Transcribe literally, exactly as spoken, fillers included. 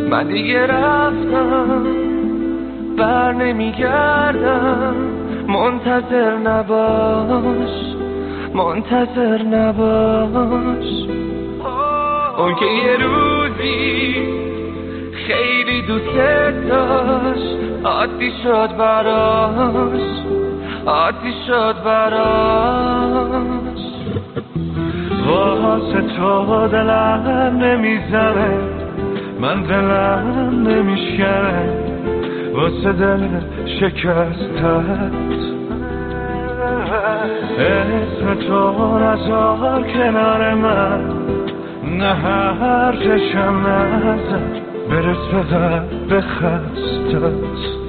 من دیگه رفتم بر نمیگردم، منتظر نباش منتظر نباش. اون که یه روزی خیلی دوست داشت عادی شد براش عادی شد براش. واسه تو دلم نمیزنه، من دلم نمیشکنه واسه دل شکستت. اسم تو نذار کنار من، نه حرفشم نزن برس به قلب خستت.